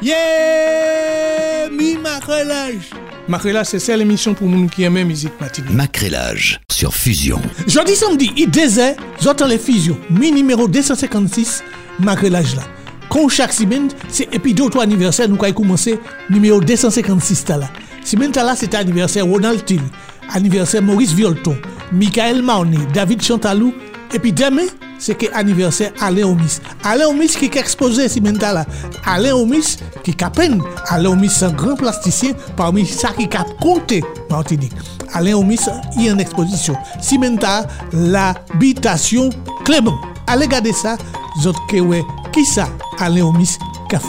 Yeah, mi macrelage. Macrelage, c'est celle émission pour nous qui aiment musique matinée. Macrelage sur Fusion. Jeudi samedi, il désert, j'entends les fusions. Mi numéro 256, macrelage là. Quand chaque semaine, c'est et d'autres anniversaires, nous avons commencé numéro 256 là. Semaine là, c'était anniversaire Ronald Till, anniversaire Maurice Violton, Michael Marné, David Chantalou, et puis demain, c'est que anniversaire Alain Omis. Alain Omis qui est exposé semaine là. Alain Omis qui capenne. Alain Omis c'est un grand plasticien parmi ça qui cap compté Martinique. Alain Omis il y a une exposition. Simenta l'habitation Clément. Allez regarder ça, autres que ouais, qui ça Alain Omis café.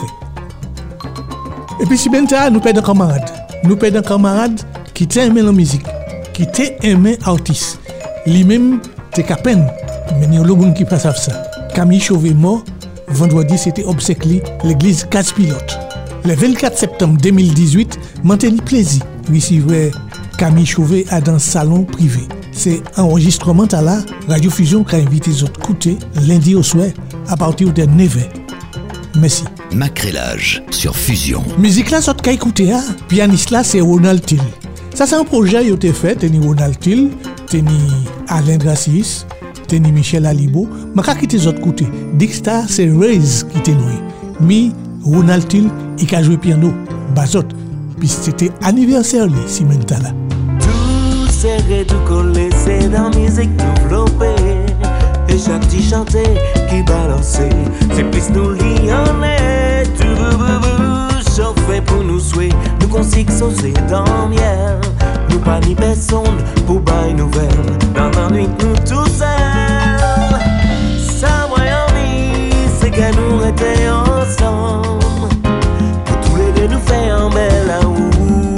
Et puis Simenta nous perdons camarade. Nous perdons camarade qui t'aime la musique, qui t'aime artiste. Lui-même t'es capenne. Mais il y a le monde qui passe à ça. Camille Chauvet mort, vendredi c'était obsèque l'église 4 pilotes. Le 24 septembre 2018, Mantéli plaisir recevait Camille Chauvet à dans salon privé. C'est enregistrement à la Radio Fusion qui a invité les autres écouter lundi au soir à partir de 9h. Merci. Macrelage sur Fusion. Musique là, ça qu'a écouté, hein? Pianiste là, c'est Ronald Till. Ça, c'est un projet qui a été fait, t'es ni Ronald Till, t'es ni Alain Gracis, t'es ni Michel Alibo. Mais quand tu es autres côté, Dixta, c'est Reyes qui t'est noué. Mi, Ronald Till, il a joué piano, bazot. Puis c'était anniversaire, lui, si maintenant là. Tout serré, tout collé, c'est dans la musique développée. Et chaque petit chanté qui balançait, c'est plus nous lionnés. Tout chauffé pour nous souhaiter, nous consigne saucer dans miel. Nous pas ni personne pour bailler nouvelle. Dans la nuit, nous tous seuls. Ça, moi, c'est que nous étions ensemble. Pour tous les deux, nous faisons un bel août.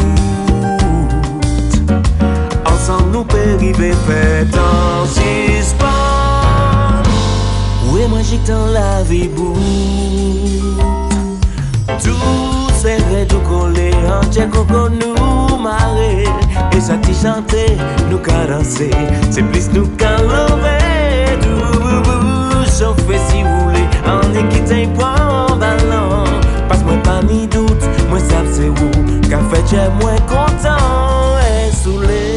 Ensemble, nous périver, fait en suspens. Où est magique dans la vie, bout. Tout serré, tout collé, en tchèque, coco, nous marrer. Et ça t'y chanter, nous cadencer. C'est plus nous qu'à lever. Tout chauffer si vous voulez. En équipe, un point en ballon. Passe-moi pas ni doute, moi ça c'est où. Qu'a fait, j'ai moins content et saoulé.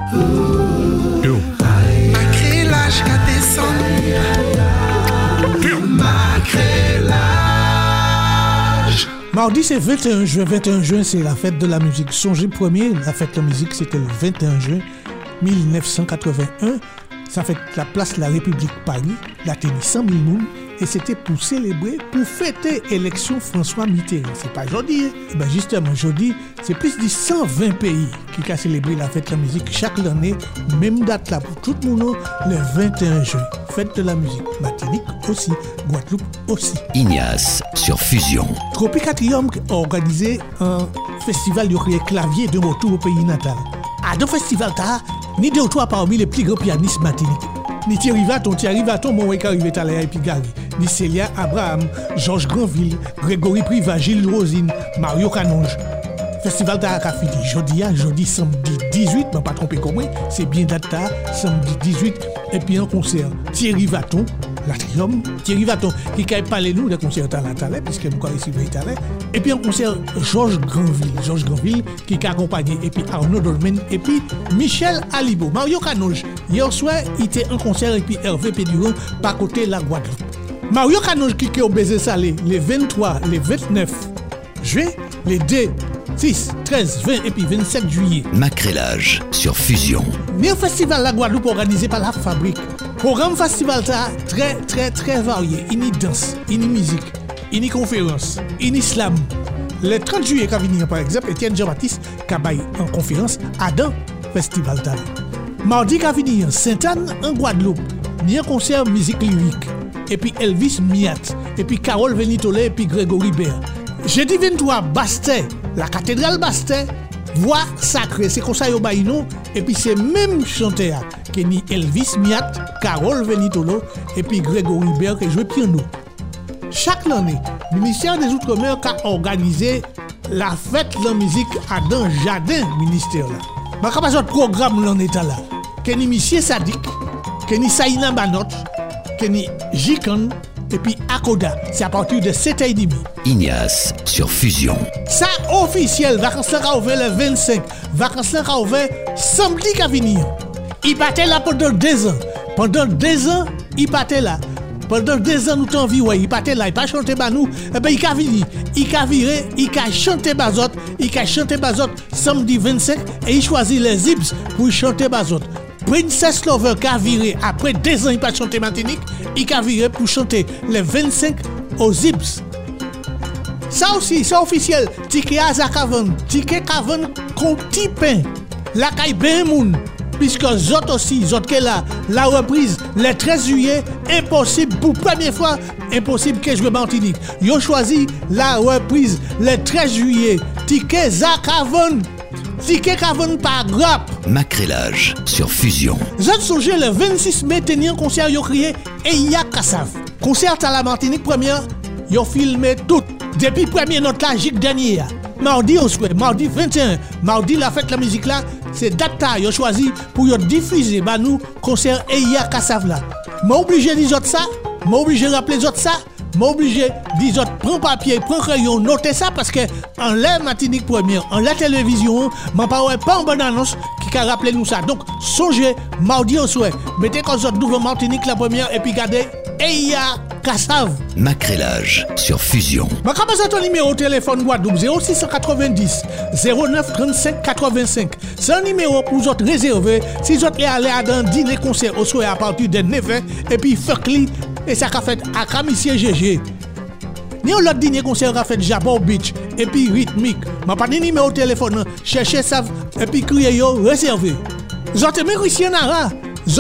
Malgré l'âge qu'a descendu, malgré l'âge. Mardi, c'est 21 juin. 21 juin, c'est la fête de la musique. Songez premier, la fête de la musique, c'était le 21 juin 1981. Ça fait la place de la République Paris, la tenue 100 000 moun, et c'était pour célébrer, pour fêter l'élection François Mitterrand. C'est pas aujourd'hui. Ben justement, aujourd'hui, c'est plus de 120 pays qui ont célébré la fête de la musique chaque année, même date là pour tout le monde, le 21 juin. Fête de la musique. Martinique aussi, Guadeloupe aussi. Ignace sur Fusion. Tropicatrium a organisé un festival de clavier de retour au pays natal. À deux festivals, ni deux ou trois parmi les plus grands pianistes Martinique. Ni Thierry Vaton, mon wek arrivé à l'air et puis Gary. Ni Célia Abraham, Georges Granville, Grégory Priva, Gilles Rosine, Mario Canonge. Festival d'Araka fini jeudi samedi 18, mais pas trompé comme moi, c'est bien date samedi 18, et puis un concert Thierry Vaton, l'Atrium, Thierry Vaton qui a parlé nous des concerts talent, puisque nous avons reçu le talent, et puis un concert Georges Granville qui a accompagné, et puis Arnaud Dolmen, et puis Michel Alibo, Mario Canonge. Hier soir, il était un concert, et puis Hervé Péduron, par côté la Guadeloupe. Mario Canonge qui est au baiser salé, les 23, les 29 juin, les 2, 6, 13, 20 et puis 27 juillet. Macrélage sur Fusion. Un festival la Guadeloupe organisé par la Fabrique. Programme festival très varié. Il y a danse, il y a musique, il y a conférence, il y a slam. Le 30 juillet, quand vient par exemple, Étienne Jean-Baptiste qui a en conférence à dans festival talent. Mardi, quand vient Sainte-Anne en Guadeloupe, il y a un concert musique lyrique. Et puis Elvis Miat, et puis Carole Venitole, et puis Grégory Baird. Jeudi 23, Bastet, la cathédrale Bastet, voix sacrée, c'est comme ça yo baïno, et puis c'est même chanteur qui ni Elvis Miat, Carole Venitolo, et puis Grégory Baird qui joue piano. Chaque année, le ministère des Outre-mer a organisé la fête de la musique à dans le jardin ministère là. Ma capacité de programme l'en état là. Kenny Monsieur Sadik, Kenny Saïna Banot, Kenny Jikan, et puis Akoda, c'est à partir de 7h30. Ignace sur Fusion. Ça officiel, vacances là ouvert le 25, vacances là ouvert samedi qui venir. Il partait là pendant 2 ans. Pendant 2 ans, il partait là. Pendant 2 ans nous t'en vie ouais, il partait là, il pas chanter ba nous, et ben il ka venir, il ka virer, il ka chanter bazot, samedi 25 et il choisit les Zibs pour chanter bazot. Princess Lover qui a viré après 2 ans il pas chanter Martinique, il a viré pour chanter les 25 aux Zibs. Ça aussi, c'est officiel. Ticket à Zakavan, ticket Kavan Conti Pain. La caille ben moun. Puisque zot aussi, zot que là, la reprise le 13 juillet, impossible pour première fois, impossible que je joue Martinique. Yo choisi la reprise le 13 juillet. Ticket Zakavan. Ticket Kavan par grappe. Macrélage sur Fusion. Zot songez le 26 mai tenir un concert yo crié Eya Kassav. Concert à la Martinique première, yo filmé tout. Depuis premier note là, Gic dernier. Mardi au soir, mardi 21, mardi la fête la musique là, c'est date yo choisi pour yo diffuser ba nous concert Eya Kassav là. M'a obligé dire ça, m'a obligé rappeler ça. M'obligé dis autres prends papier prends crayon notez ça parce que en la Martinique première en la télévision m'en parle pas en bonne annonce qui a rappelé nous ça donc songez mardi au soir mettez comme autres nouveau Martinique la première et puis gardez Eya Kassav. Macrélage sur Fusion. Ma capacité ton numéro téléphone Guadeloupe 0690 09 35 85. C'est un numéro pour vous autres réservé si vous êtes allé à un dîner concert au soir à partir de 9h et puis Fakli et ça qu'a fait à Camissier GG. Ni on l'autre dîner concert qu'a fait Jabot Beach et puis rythmique. Ma pas de numéro téléphone cherchez ça et puis crier yo réservé. Zote me Christian Nara,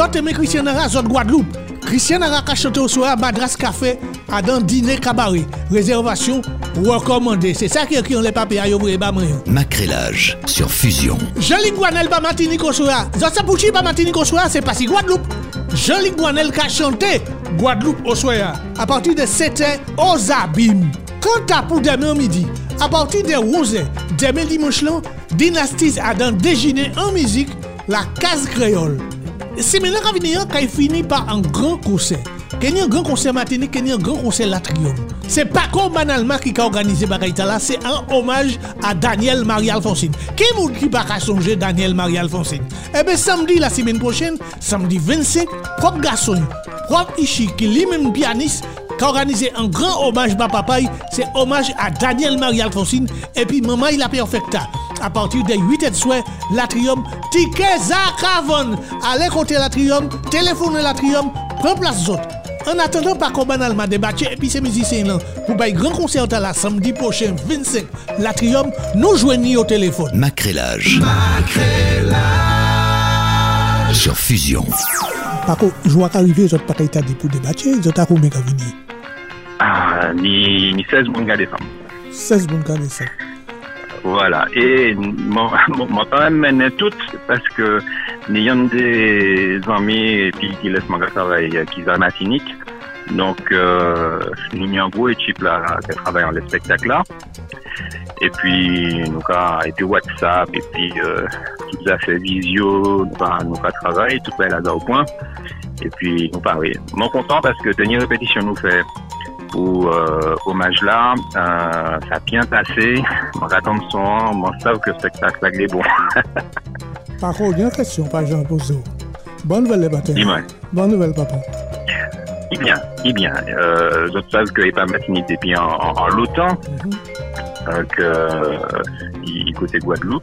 zot Guadeloupe. Christian Nara a chanté au soir à Madras Café à dans dîner cabaret. Réservation recommandée. C'est ça qui est écrit dans les papiers à yo pour ba moyen. Macrélage sur Fusion. Jean-Luc Guanel pas Martinique au soir. Zot ça pour chi pas Martinique au soir, c'est pas si Guadeloupe. Jean-Luc Guanel qui a chanté Guadeloupe au soir à partir de 7h aux abîmes. Quant à pour demain midi, à partir de 11h, demain dimanche là, Dynasties a dans déjeuner en musique la case créole. C'est maintenant qu'on finit par un grand concert. Qu'il y a un grand concert Martinique, qu'il y a un grand concert L'Atrium. c'est Paco Banalma qui a organisé Bagaïta là, c'est un hommage à Daniel Marie-Alphonsine. Qui moun qui pas songer Daniel Marie-Alphonsine? Eh bien, samedi la semaine prochaine, samedi 25, propre garçon, propre Ichi, qui lui-même pianiste, qui a organisé un grand hommage à papaye, c'est hommage à Daniel Marie-Alphonsine, et puis maman il a perfecta. À partir des 8h de soir, l'Atrium, ticket Zakavon. Allez côté l'Atrium, téléphonez l'Atrium, prends place autres. En attendant, Paco Banalma débattu et puis ces musiciens là, pour un grand concert à la samedi prochain 25, l'Atrium, nous joignons au téléphone. Macrélage. Sur Fusion. Paco, je vois qu'arriver, les autres pas été pour débattre, les autres à combien qu'à venir? Ah, ni 16 bons gars décembre. 16 bons gars décembre. Voilà, et moi quand même mené toutes parce que nous avons des amis qui laissent mon travail qui sont matinique. Donc nous avons une grosse équipe là qui travaille dans les spectacles là. Et puis nous avons été WhatsApp et puis tout a fait visio, nous avons travaillé tout ça là au point. Et puis nous parlons. Moi content parce que dernière répétition nous fait pour hommage là, ça a bien passé. On attend son, on sait que le spectacle est bon. Par contre, il y a une question, pas Jean Bozo. Bonne nouvelle, les bâtards. Dis-moi. Bonne nouvelle, papa. Il bien. Je sais qu'il n'est pas maintenu depuis en longtemps, qu'il côté Guadeloupe.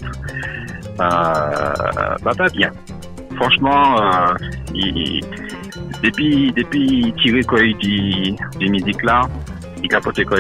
Papa, bien. Franchement, depuis tiré quoi du musique là, il capote quoi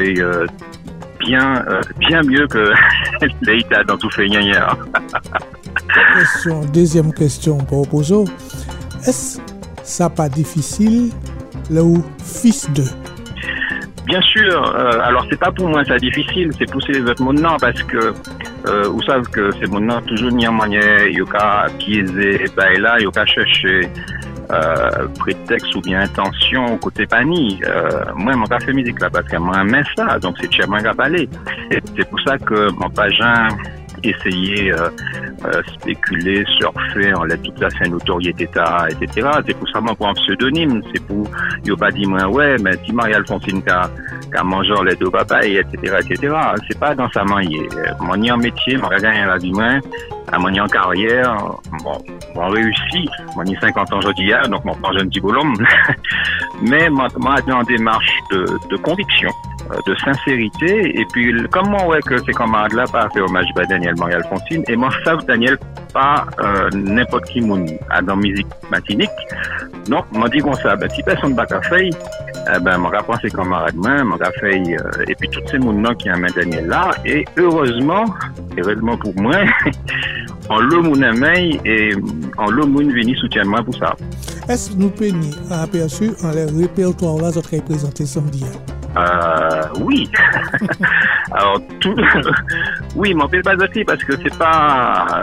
bien mieux que l'État dans tout fait hier. Deuxième question pour opposer. Est-ce ça pas difficile là où fils de? Bien sûr. Alors c'est pas pour moi ça difficile, c'est pousser les autres maintenant parce que vous savez que c'est maintenant toujours n'y a moyen, il y a piéger, ben là il y a chercher prétexte ou bien intention côté pani. Moi mon café musique là parce que moi j'aime ça, donc c'est chez moi qui parler. Et c'est pour ça que mon pagin essayer spéculer, surfer, on l'a tout à fait notoriété, etc. C'est pour ça moi pour un pseudonyme, c'est pour il pas dit moi ouais mais si Marie-Alphonsine qu'a mangé les deux papaye, etc. C'est pas dans sa main. Mon y en métier, mon gagné la vie moins, à mon y en carrière, bon réussi, mon y 50 ans aujourd'hui, donc mon jeune petit bonhomme. Mais moi en démarche de conviction, de sincérité, et puis comme moi ouais que ces camarades-là pas fait hommage à Daniel Marie-Alphonsine, et moi savent Daniel pas n'importe qui moun dans musique matinique. Donc m'a dit comme ça, si personne n'a pas fait, mon rapport ces camarades mon fait et puis tous ces moun qui amènent Daniel là, et heureusement pour moi, on le moun aimé et on le moun venu soutien moi pour ça. Est-ce que nous pouvons aperçu en les répertoires là autres présentés samedi? Oui. Alors oui, mon père pas aussi parce que c'est pas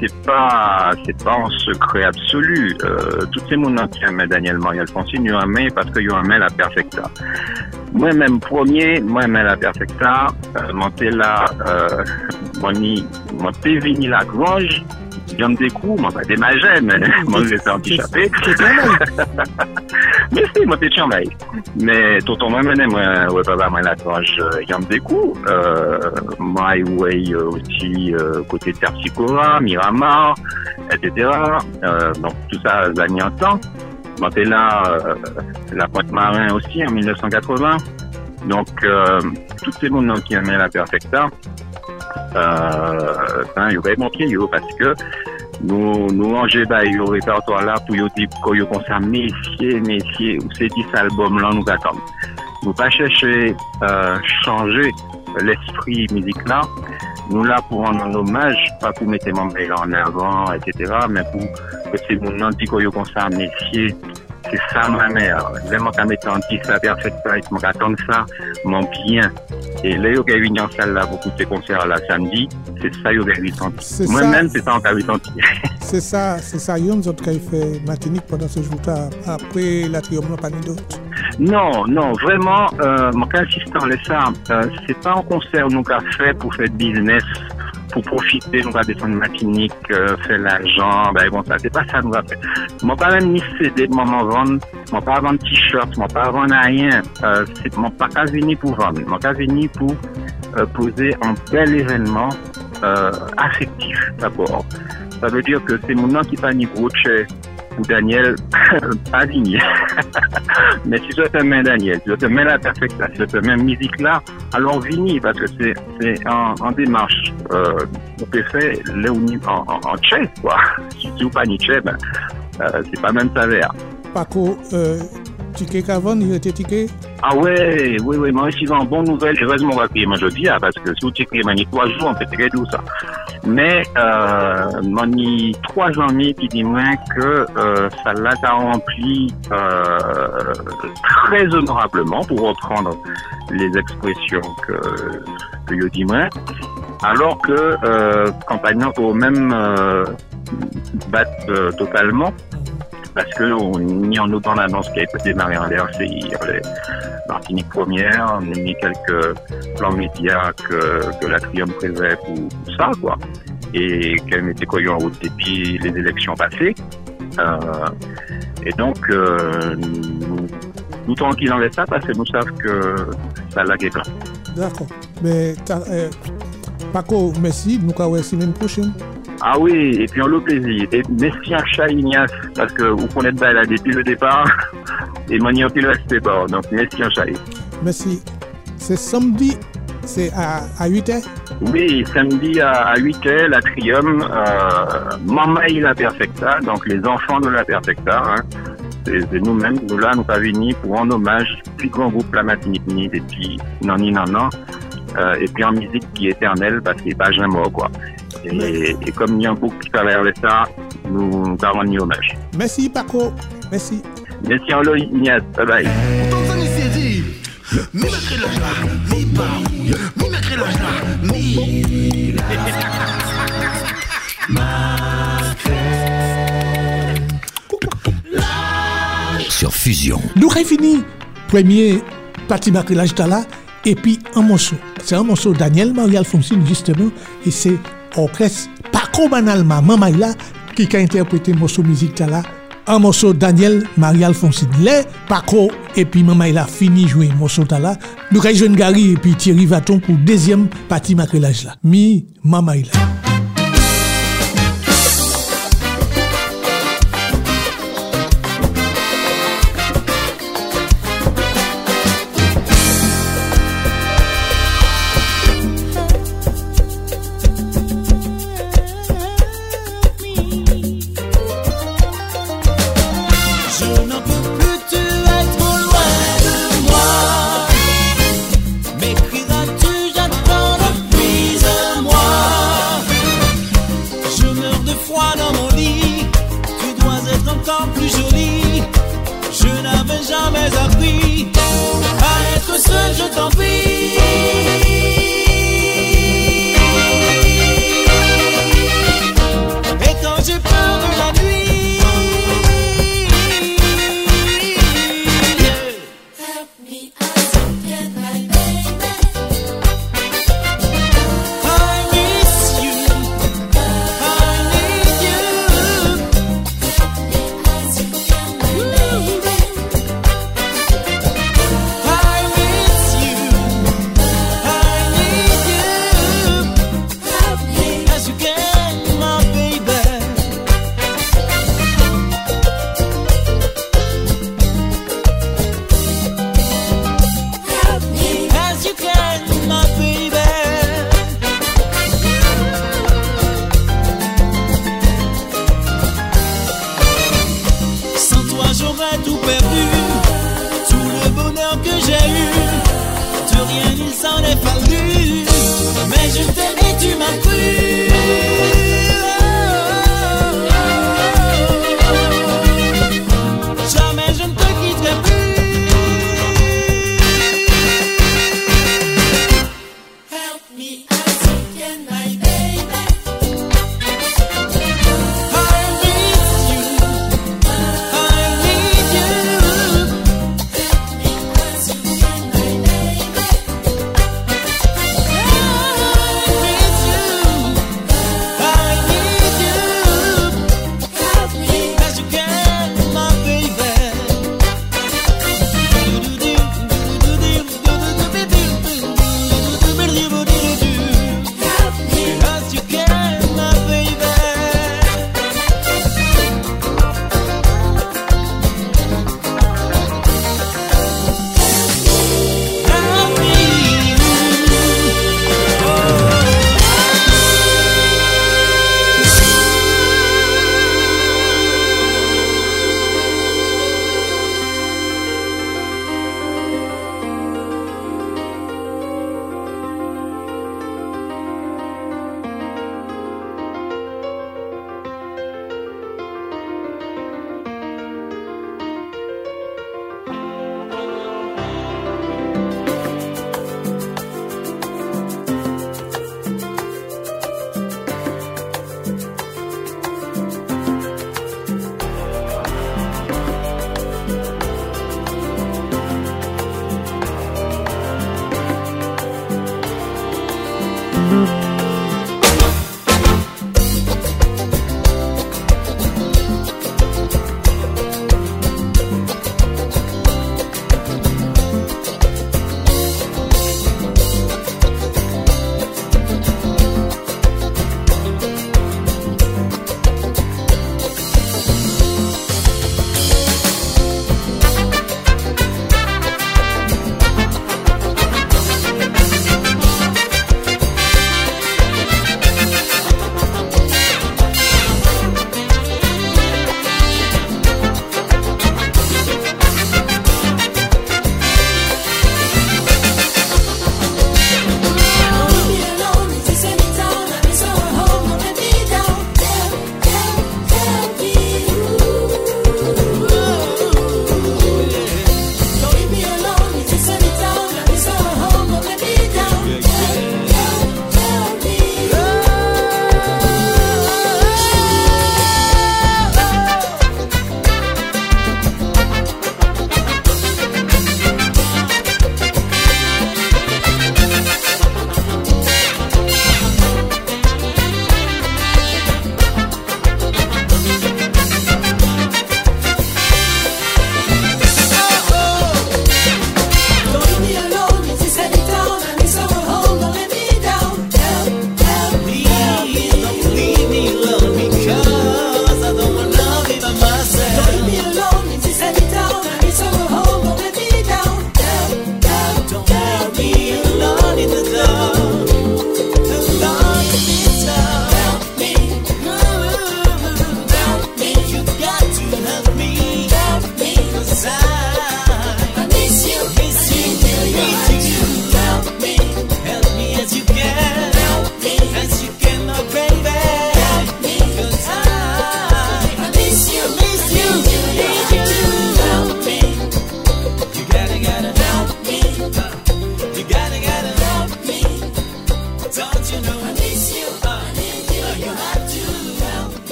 un secret absolu. Tous ces gens qui aiment Daniel Marie-Alphonsine, ils aiment parce qu'ils aiment la perfecta. Moi-même la perfecta, mon père là, mon père vini la grange. J'aime des coups, moi, pas des magais, mais moi, je vais un petit chapeau. Mais si, moi, c'est chambé. Mais, tonton, moi, ouais, papa, moi, la tranche, j'aime des coups. Moi, ouais, aussi, côté Terpsicora, Miramar, etc. Donc, tout ça, ça n'y entend. Moi, t'es là, la Pointe-Marin aussi, en 1980. Donc, tous ces gens qui aimaient la perfecta, il y aurait mon pied, parce que nous ranger au répertoire là pour dire que comme ça messieurs ou ces 10 albums là nous attendons. Nous pas chercher changer l'esprit musique là, nous là pour rendre un hommage, pas pour mettre mon mail en avant, etc., mais pour que ces gens disent que comme ça messieurs. C'est ça ma mère. Vraiment, quand m'étant dit ça perfectement, je m'attends ça, mon bien. Et là, il y a eu une salle là, beaucoup de concerts là samedi. C'est ça, il y a eu senti. Moi-même, c'est ça, on a eu senti. C'est ça, il y a une autre qui a fait Martinique pendant ce jour-là, après la Trium, pas ni d'autres. Non, vraiment, mon insistant, ça, c'est pas un concert nous qu'a fait pour faire business. Pour profiter, nous va descendre Martinique, faire l'argent, bon ça, c'est pas ça nous va faire. Moi, pas même ni céder de maman vendre, Moi pas vendre t-shirt, moi pas vendre rien. C'est mon pas qu'à venir pour vendre, mon qu'à venir pour poser un bel événement affectif d'abord. Ça veut dire que c'est mon nom qui pas ni gros chèque ou Daniel pas digné. Mais si je te mets Daniel, si je te mets la perfection, si je te mets musique là, alors vini parce que c'est en démarche. On peut faire là où en chèque quoi. Si tu pas ni chèque, c'est pas même salaire. Paco, ticket qu'avant, il était ticket? Ah ouais, oui, moi je suis en bonne nouvelle, heureusement on va payer aujourd'hui, parce que si vous ticket, il y a 3 jours, on peut ticket tout ça. Mais, moi, il y a 3 amis qui disent que ça l'a rempli très honorablement, pour reprendre les expressions que je dis moi, alors que campagnons au même battent totalement. Parce que on y en a dans l'annonce qui a été démarrée en RCI, Martinique Première, on a mis quelques plans médias que la Triomphe préserve ou ça, quoi. Et qu'elle mettait quoi en route depuis les élections passées. Et donc, nous tranquilles en ça parce que nous savons que ça l'a guéri. D'accord. Mais, Paco, merci. Nous allons la semaine prochaine. Ah oui, et puis on le plaisir. Et merci à Chat Ignace, parce que vous connaissez là depuis le départ, et moi, il le reste pas. Donc merci à Chat. Merci. C'est samedi, c'est à 8h? Oui, samedi à 8h, la Trium, Mamaï la Perfecta, donc les enfants de la Perfecta. Hein. C'est nous-mêmes, nous là, nous pas venus pour rendre hommage, plus grand groupe la Martinique, et puis non, et puis en musique qui est éternelle, parce qu'il n'est pas jamais mort, quoi. Et comme il y a un bouc qui traverse ça, nous rendons hommage. Merci Paco, merci. Merci à Ignace, bye bye. Sur Fusion. Nous avons fini premier partie macrélage là et puis un morceau. C'est un morceau Daniel Marie-Alphonsine justement et c'est orchestre Paco Banalma Mamaïla qui a interprété le morceau musique là. Un morceau Daniel Marie-Alphonsine. Les Paco et puis Mamaïla fini jouer morceau là. Nous avons joué Gary et puis Thierry Vaton pour deuxième partie macrélage là. Mi Mamaïla.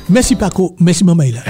Merci Paco, merci Mamaïla.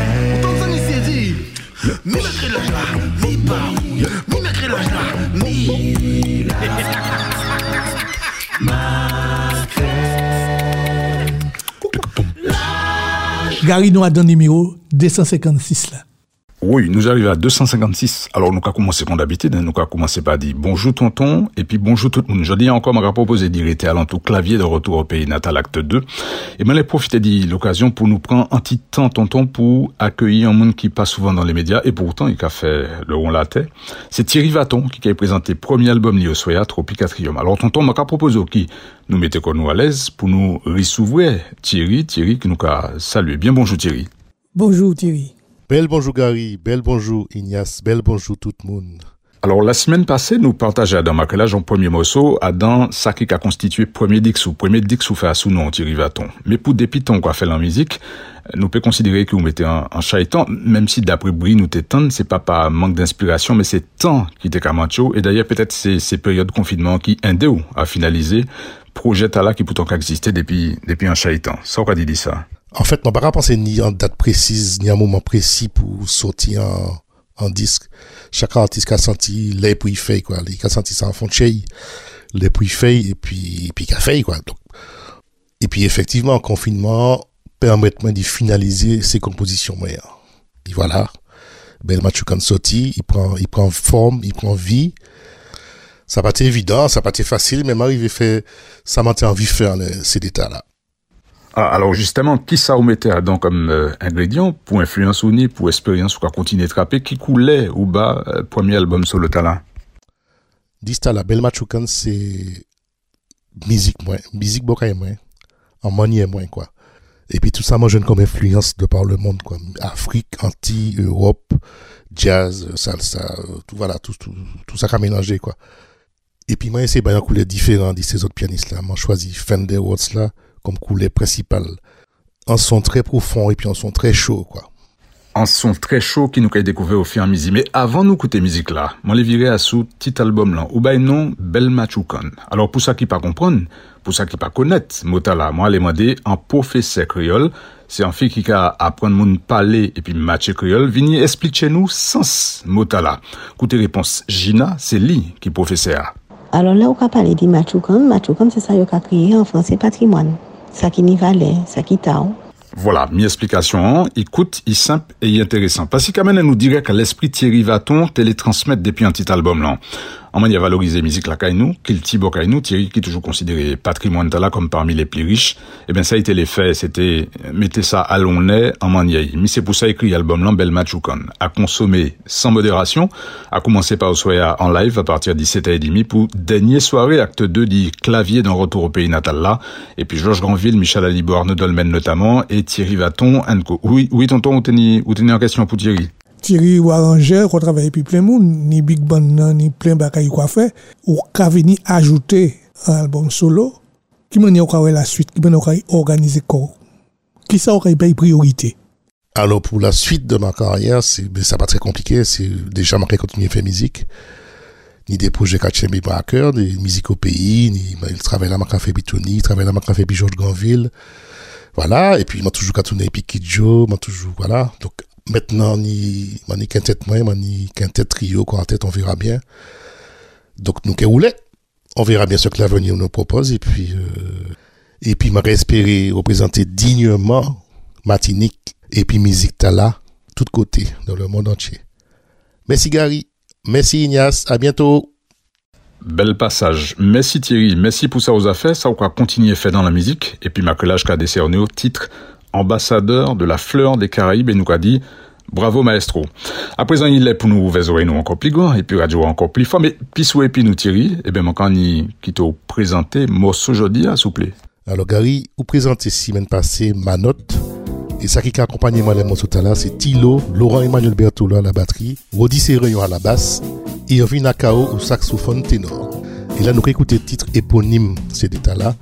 Gary nous a donné numéro 256 là. Oui, nous arrivons à 256. Alors, nous avons commencé comme d'habitude, nous avons commencé par dire bonjour tonton, et puis bonjour tout le monde. Je dis encore, m'a proposé d'irriter à l'entour clavier de retour au pays natal acte 2. Et ben, j'ai profité de l'occasion pour nous prendre un petit temps tonton pour accueillir un monde qui passe souvent dans les médias, et pourtant, il a fait le rond la tête. C'est Thierry Vaton qui a présenté premier album lié au Soya, Tropicatrium. Alors, tonton m'a proposé qui nous mettait qu'on nous à l'aise pour nous ressouvrir Thierry qui nous a salué. Bien bonjour Thierry. Bonjour Thierry. Bel bonjour Gary, bel bonjour Ignace, bel bonjour tout le monde. Alors, la semaine passée, nous partageons Adam Makelage en premier morceau, Adam, ça qui a constitué premier Dixou fait à sous nom Thierry Vaton. Mais pour des pitons qu'on fait en musique, nous peut considérer que vous mettez un chaïtan, même si d'après Brie nous t'étonne, c'est pas par manque d'inspiration, mais c'est temps qui était Camacho, et d'ailleurs peut-être c'est ces périodes de confinement qui indéo à finaliser, projet Tala qui pourtant existait depuis un chaïtan. Ça, on va dire ça. En fait, on ne va pas penser ni en date précise, ni en moment précis pour sortir en disque. Chaque artiste a senti les pour y faire, quoi. Il a senti ça en fond de chez, les pour y faire, et puis qu'a fait, quoi. Donc, et puis, effectivement, en confinement, permet de finaliser ses compositions meilleures. Et voilà. Bel Machukan sorti, il prend forme, il prend vie. Ça n'a pas été évident, ça n'a pas été facile, mais m'arrive fait, ça m'a envie de faire ces détails-là. Ah, alors justement, qui ça vous mettez dedans comme ingrédient pour influence ou ni, pour expérience ou quoi continuer de trapper, qui coulait ou bas premier album sur le talent? Dis la Bel Machukan, c'est musique bokaye moins, en manière moins, quoi. Et puis tout ça, moi, je comme influence de par le monde, quoi. Afrique, Antilles, Europe, jazz, salsa, tout ça qu'a mélangé, quoi. Et puis moi, c'est bien coulé différent de ces autres pianistes là. Moi, choisi Fender Rhodes là comme coulé principal. Un son très profond et puis un son très chaud, quoi. Un son très chaud qui nous a découvert au fur et à mesure. Mais avant nous écouter musique là, moi les virer à sous petit album là, ou ben non, Bel Machukan. Alors pour ça qui pas comprendre, pour ça qui pas connaître, motala, moi les demander en professeur créole, c'est un fille qui a apprendre mon parler et puis matcher créole, vini expliquer nous sens motala. Écoutez réponse Gina, c'est lui qui professeur. Alors là, on va parler de Machukan, c'est ça qu'on a créé en français patrimoine. Ça qui n'y valait, ça qui tao. Voilà, mi explication, écoute, il simple et il intéressant. Parce que quand même, elle nous dirait que l'esprit Thierry Vaton télétransmettre depuis un petit album là. En manière valoriser musique la Kainou, qu'il Thibaut Kainou, Thierry qui est toujours considéré patrimoine là comme parmi les plus riches. Eh bien, ça a été les faits, c'était, mettez ça à long nez en manière. Mais c'est pour ça écrit l'album là, Bel Machukan. À consommer sans modération, à commencer par Soya en live à partir de 17h30 pour dernière soirée, acte 2 du clavier d'un retour au pays natal là. Et puis Georges Granville, Michel Alibo, Arnaud Dolmen notamment, et Thierry Vaton, Anko. Oui, tonton, vous tenez en question pour Thierry. Thierry ou arrangeur, qu'on travaille puis plein monde, ni big band, ni plein bagaille quoi fait, ou qu'a venu ajouter un album solo, qui m'a dit la suite, qui m'a organiser quoi. Qui ça aurait payé priorité? Alors pour la suite de ma carrière, c'est pas très compliqué, c'est déjà marqué continuer à faire musique. Ni des projets qu'à mes à cœur, des musiques au pays, ni il travaille là, m'a fait Bitoni, il travaille là, m'a fait Georges Granville. Voilà, et puis il m'a toujours tourné puis Kidjo, m'a toujours voilà. Donc maintenant, ni quintet moi, ni quintet trio, quartet, on verra bien. Donc, nous qui roulons, on verra bien ce que l'avenir nous propose. Et puis, m'a espéré représenter dignement Martinique et puis musique Tala, tout côté, dans le monde entier. Merci Gary, merci Ignace, à bientôt. Bel passage. Merci Thierry, merci pour ça aux affaires, ça on va continuer à faire dans la musique. Et puis, Makelage qu'a décerné au titre ambassadeur de la fleur des Caraïbes et nous a dit bravo maestro. À présent il est pour nous ouvrir nous encore plus grand et puis radio encore plus fort mais puis souhait puis nous Thierry et bien quand ni qui te présenter morceau aujourd'hui s'il vous plaît. Alors Gary, vous présentez semaine passée ma note et ça qui a accompagné moi les morceaux là c'est Tilo, Laurent Emmanuel Bertolo à la batterie, Rodi Serrayon à la basse et Irvin Nakao au saxophone ténor. Et là nous écoutons le titre éponyme ces détails là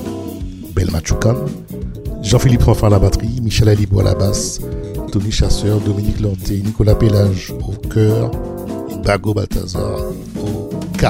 Bel Machukan. Jean-Philippe Fanfan à la batterie, Michel Alibo à la basse, Tony Chasseur, Dominique Lanté, Nicolas Pélage au chœur et Bago Balthazar au K.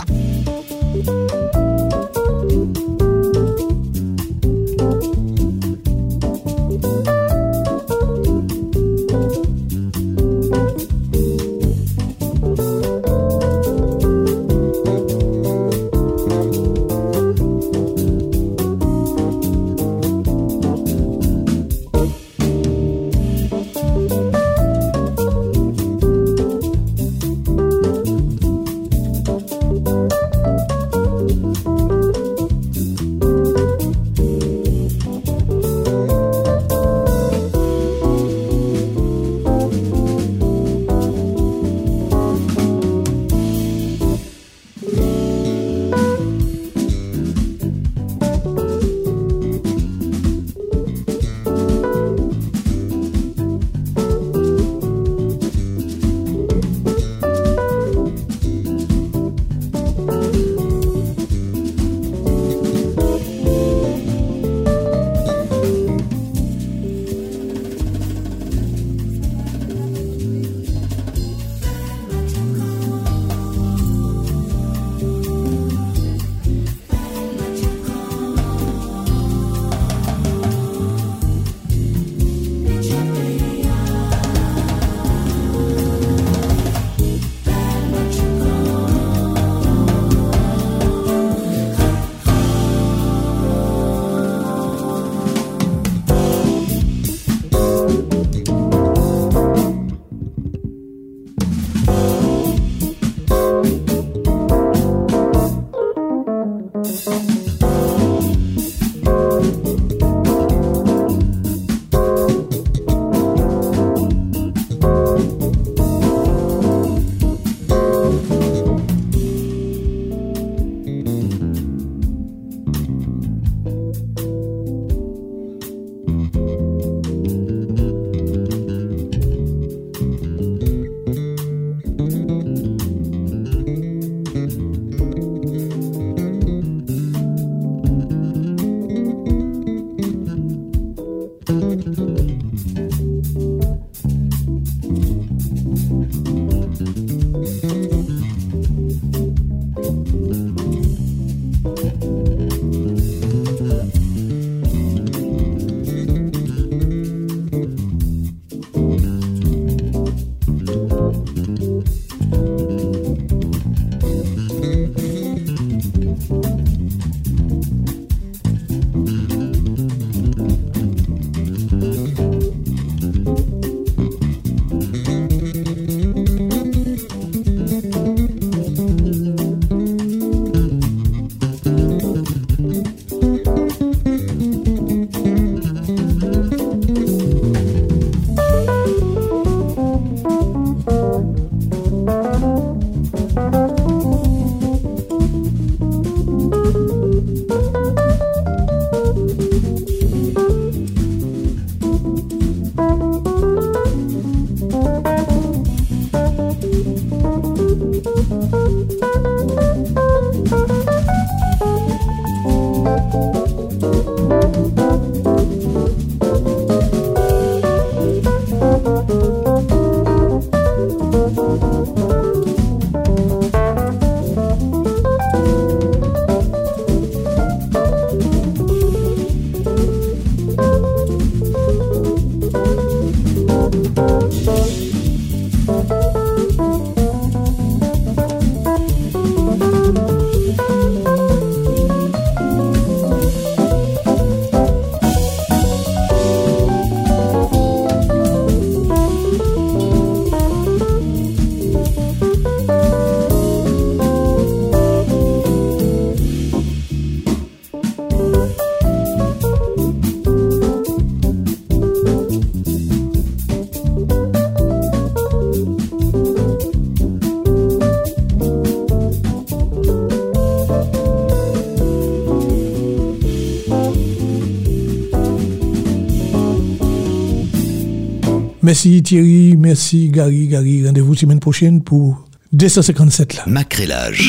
Merci Thierry, merci Gary. Rendez-vous semaine prochaine pour 257 là. Macrélage.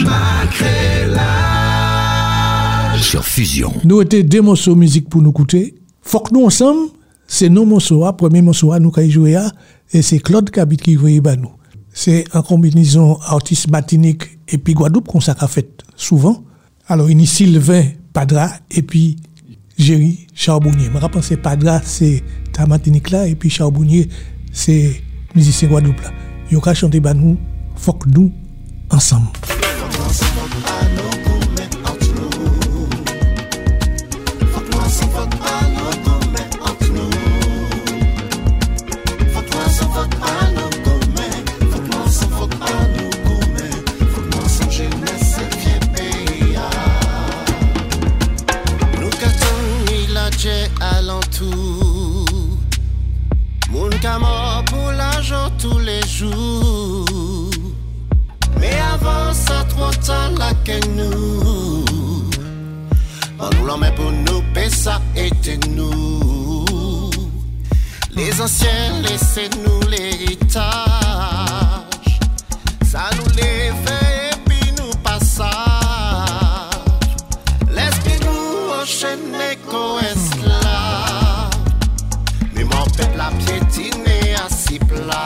Sur Fusion. Nous étions deux morceaux de musique pour nous écouter. Faut que nous ensemble, c'est nos morceaux. Premier morceau nous avons joué et c'est Claude Cabit qui voyait nous. C'est en combinaison artiste Martinique et puis Guadeloupe qu'on s'est fait souvent. Alors il y a Sylvain Padra et puis Jerry Charbonnier. Je pense que Padra c'est ta Martinique là et puis Charbonnier c'est musicien Guadeloupe là. Ils ont chanté nous, faut que nous ensemble. Pour l'argent tous les jours. Mais avant ça, trop tard, la que nous. On nous l'en met pour nous, paix ça était nous. Les anciens, laissez-nous l'héritage. Ça nous les fait et puis nous passage. L'esprit nous enchaîne qu'au esclave. Mais mon peuple a piétiné à si plage.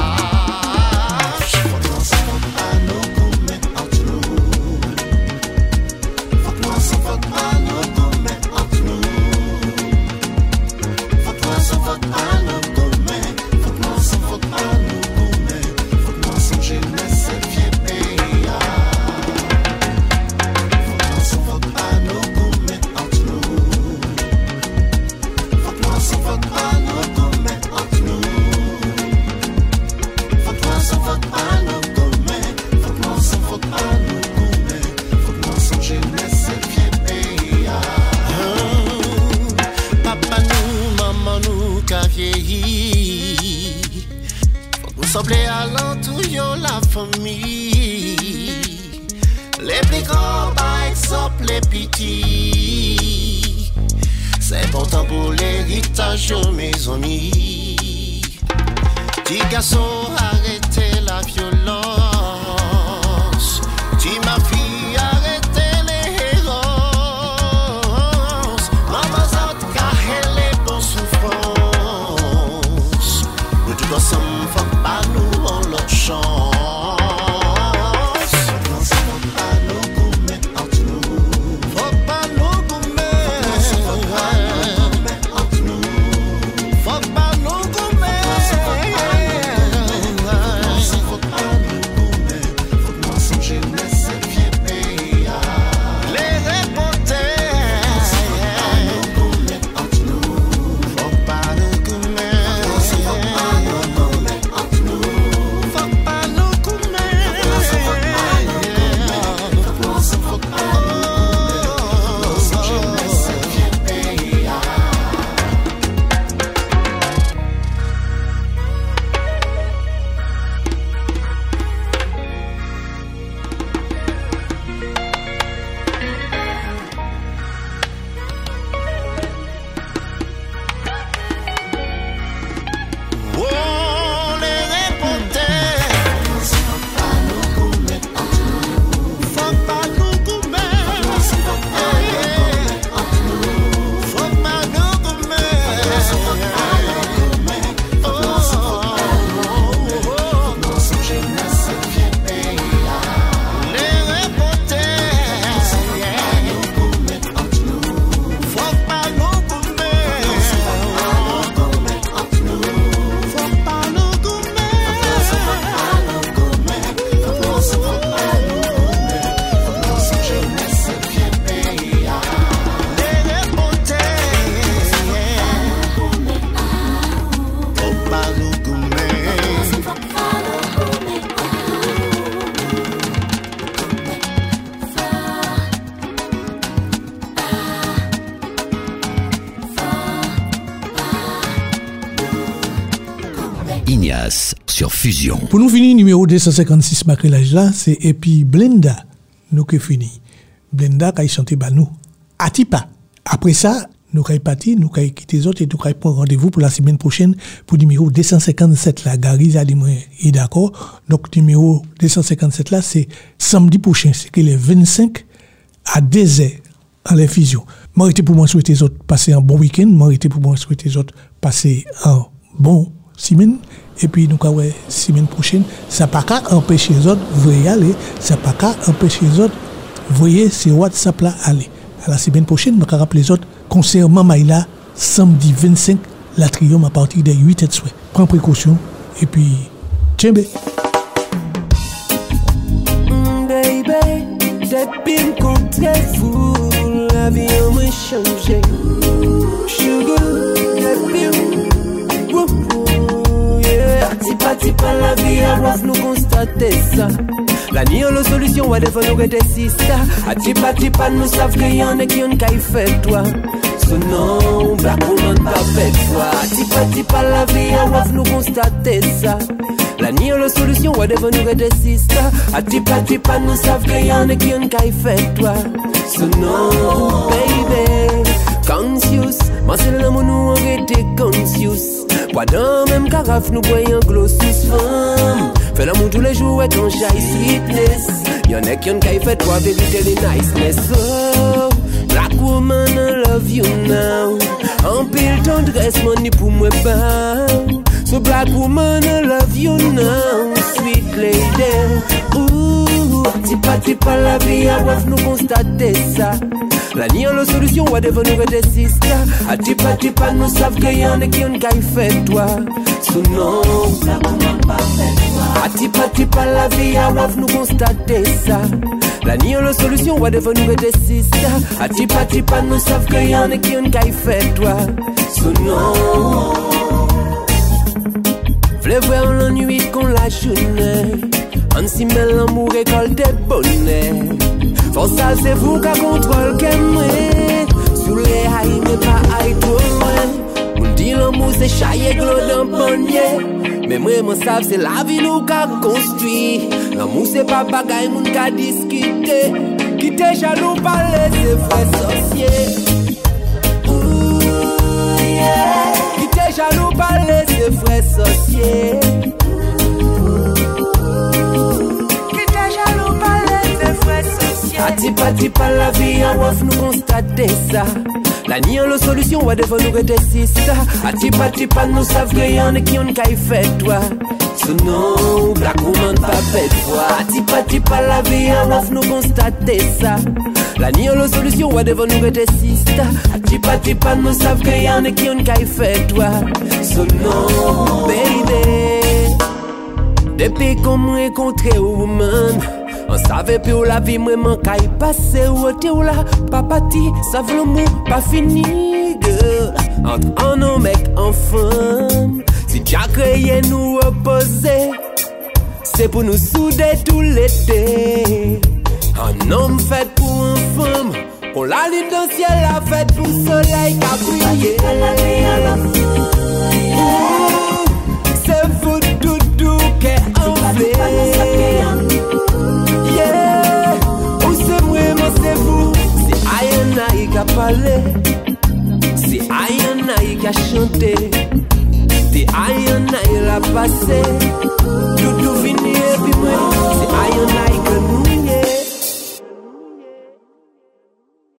Faut que nous s'en à nous gourmets entre nous. Faut que nous s'en à nous gourmets entre nous. Faut que nous s'en à nous gourmets. Faut que nous s'en à nous gourmets. Faut que nous s'en jeunesse et vieux pays. Faut que nous s'en à nous gourmets entre nous. Faut que nous s'en à nous gourmets entre nous. Faut que nous s'en à nous gourmets. Faut que nous s'en à nous gourmets. Faut que nous s'en jeunesse et vieux pays. Papa nous, maman nous, qu'a vieilli. Faut que nous sembler à l'entour la famille. Les plus grands, par exemple, les petits. C'est important pour l'héritage, mes amis. Petit garçon, arrêtez la violence. Dis ma fille, arrêtez les errances. Maman, autres, car elle est bonne souffrance. Nous tous ensemble, faut pas nous en l'autre chance. Ignace sur Fusion. Pour nous finir, numéro 256 Macrélage là, c'est et puis Blenda, nous que fini. Blenda qui a chanté nous. Atipa. Après ça, nous avons parti, nous avons quitté les autres et nous avons pris rendez-vous pour la semaine prochaine pour le numéro 257 là. Gary Zalimre est d'accord. Donc, numéro 257 là, c'est samedi prochain, c'est que les 25 à 2h en les fusions. M'arrêtez pour moi souhaiter les autres passer un bon week-end. M'arrêtez pour moi souhaiter les autres passer un bon semaine. Et puis, nous avons semaine prochaine. Ça n'a pas qu'à empêcher les autres, vous voyez aller. Ça n'a pas qu'à empêcher les autres, vous voyez, c'est WhatsApp là, aller. À la semaine prochaine, je vais rappeler les autres. Concert Mamaïla, samedi 25, l'Atrium à partir des 8h de soir. Prends précaution et puis, tiens, baby, depuis le compte est fou, la vie m'a changé. Sugar, Pati pa la vie a raf nous constater ça. La ni a la solution wa devant nous redessis ça. Ati pa nous savent que y'en a qui ont qu'à y fait toi. So non, black woman pas fait toi. Ati pa la vie a raf nous constater ça. La ni a la solution wa devant nous redessis ça. Ati pa nous savent que y'en a qui ont qu'à y fait toi. So non, baby, conscious, moi c'est l'amour nous on était conscious. Pas dans même carafe, nous boyons glossus femme. Fais l'amour tous les jours et quand j'ai sweetness. Y'en a qui ont qu'à y fait toi, baby, tell the niceness. Oh, black woman, I love you now. En pile tendresse, money pour moi pas. So black woman, I love you now, sweet lady. Ouh, ti pas la vie, à waf nous constater ça. La ni a la solution, wa devant nous redessis ça. Ati pa nous savent que y'en a qui ont qu'à y fait toi. So non, ati pa la vie a waf nous constater ça. La ni a la solution, wa devant nous redessis ça. Ati pa nous savent que y'en a qui ont qu'à y fait toi. So non, v'lez voir l'ennui qu'on la journée. En si mêle l'amour récolte bonheur. Force ça c'est vous qui contrôle qu'aime. Sous les haïs mais pas haïs trop loin. Mon dit l'amour c'est chaillé glos d'un bonnier. Mais moi savent c'est la vie nous qu'a construit. L'amour c'est pas bagaille moun qu'a discuté. Qui t'es jaloux parler c'est vrai sorcier. Ouh yeah. Qui t'es jaloux parler c'est vrai sorcier. Ati pa la vie a waf nous constater ça. La ni a la solution wa devant nous redessis ça. Ati pa nous savent que y'en a qui ont qu'à y fait toi. So non, black woman pas fait toi. Ati pa la vie a waf nous constater ça. La ni a la solution wa devant nous redessis ça. Ati pa nous savent que y'en a qui ont qu'à y fait toi. So non, baby, depuis qu'on m'a rencontré woman. On savait plus où la vie vraiment qu'à y passer. Où t'es où là, papa ti, savent le mot, pas fini, girl. Entre un homme et une femme. Si Dieu a créé nous opposer, c'est pour nous souder tout l'été. Un homme fait pour une femme. Pour la lune dans le ciel, la fête pour le soleil qui a brillé. C'est vous tout doux qui est enflé. C'est vous, c'est Ayana qui a parlé, c'est Ayana qui a chanté, c'est Ayana qui a passé, tout fini et puis moi, c'est Ayana qui a